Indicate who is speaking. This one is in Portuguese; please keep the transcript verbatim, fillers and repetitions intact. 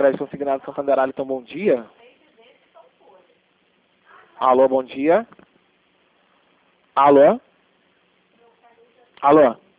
Speaker 1: Crédito Consignado Santander Aliton, bom dia. Alô, bom dia. Alô? Alô?